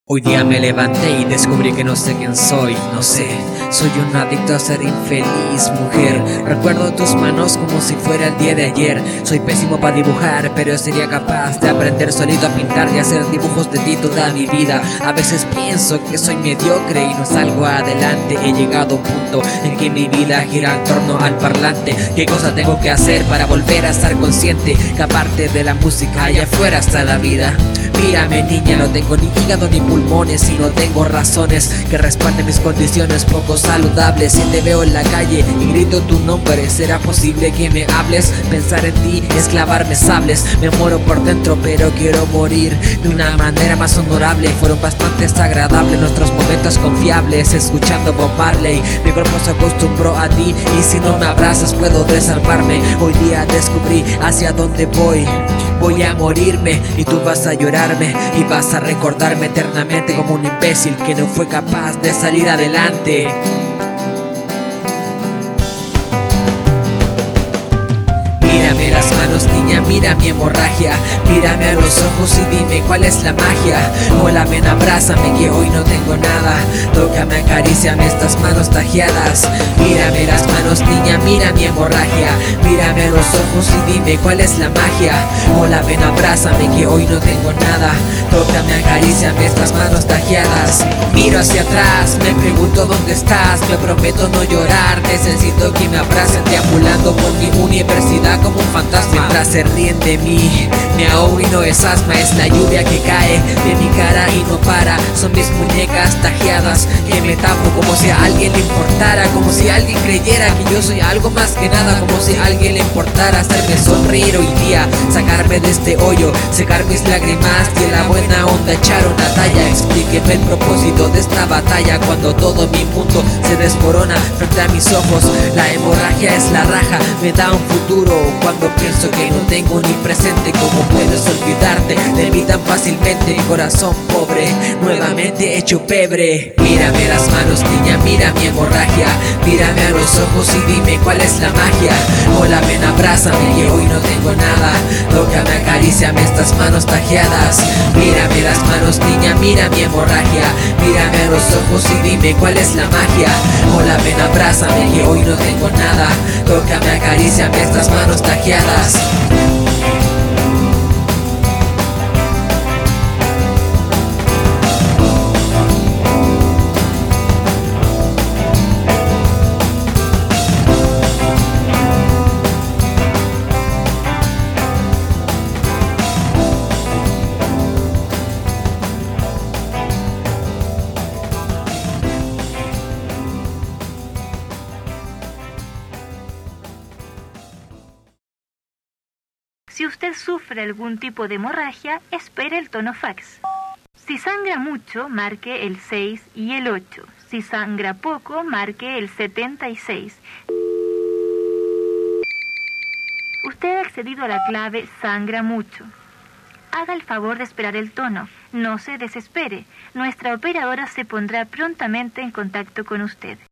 Hoy día me levanté y descubrí que no sé quién soy, no sé. Soy un adicto a ser infeliz, mujer. Recuerdo tus manos como si fuera el día de ayer. Soy pésimo para dibujar, pero sería capaz de aprender solito a pintar y hacer dibujos de ti toda mi vida. A veces pienso que soy mediocre y no salgo adelante. He llegado a un punto en que mi vida gira en torno al parlante. ¿Qué cosa tengo que hacer para volver a estar consciente? Que aparte de la música allá afuera está la vida. Mírame, niña, no tengo ni hígado ni pulmones y no tengo razones que respalden mis condiciones poco saludables. Si te veo en la calle y grito tu nombre, ¿será posible que me hables? Pensar en ti es clavarme sables. Me muero por dentro pero quiero morir de una manera más honorable. Fueron bastante agradables nuestros momentos confiables escuchando Bob Marley. Mi cuerpo se acostumbró a ti y si no me abrazas puedo desarmarme. Hoy día descubrí hacia dónde voy. Voy a morirme y tú vas a llorarme y vas a recordarme eternamente como un imbécil que no fue capaz de salir adelante. Mírame las manos, niña, mira mi hemorragia. Mírame a los ojos y dime cuál es la magia. Hola, ven, abrázame que hoy no tengo nada. Tócame, acaríciame estas manos tajeadas. Mírame las manos, niña, mira mi hemorragia. Mírame a los ojos y dime cuál es la magia. Hola, ven, abrázame que hoy no tengo nada. Tócame, acaríciame estas manos tajeadas. Miro hacia atrás, me pregunto dónde estás. Me prometo no llorar, necesito que me abracen deambulando por mi universidad como un fantasma. Mientras se ríen de mí, me ahogo y no es asma. Es la lluvia que cae de mi cara y no para. Son mis muñecas tajeadas que me tapo como si a alguien le importara. Como si alguien creyera que yo soy algo más que nada. Como si a alguien le importara hacerme sonreír hoy día, sacarme de este hoyo, secar mis lágrimas y en la buena onda echar una talla. Explíqueme el propósito de esta batalla cuando todo mi mundo se desmorona frente a mis ojos. La hemorragia es la raja, me da un futuro cuando pienso que no tengo ni presente. ¿Cómo puedes olvidarte de mí tan fácilmente? Corazón pobre, nuevamente hecho pebre. Mírame las manos, niña, mira mi hemorragia. Mírame a los ojos y dime cuál es la magia. Hola, ven, abrázame que hoy no tengo nada. Tócame, acaríciame estas manos tajeadas. Mírame las manos, niña, mira mi hemorragia. Mírame a los ojos y dime cuál es la magia. Hola, ven, abrázame que hoy no tengo nada. Tócame, acaríciame estas manos tajeadas. Si usted sufre algún tipo de hemorragia, espere el tono fax. Si sangra mucho, marque el 6 y el 8. Si sangra poco, marque el 76. Usted ha accedido a la clave sangra mucho. Haga el favor de esperar el tono. No se desespere. Nuestra operadora se pondrá prontamente en contacto con usted.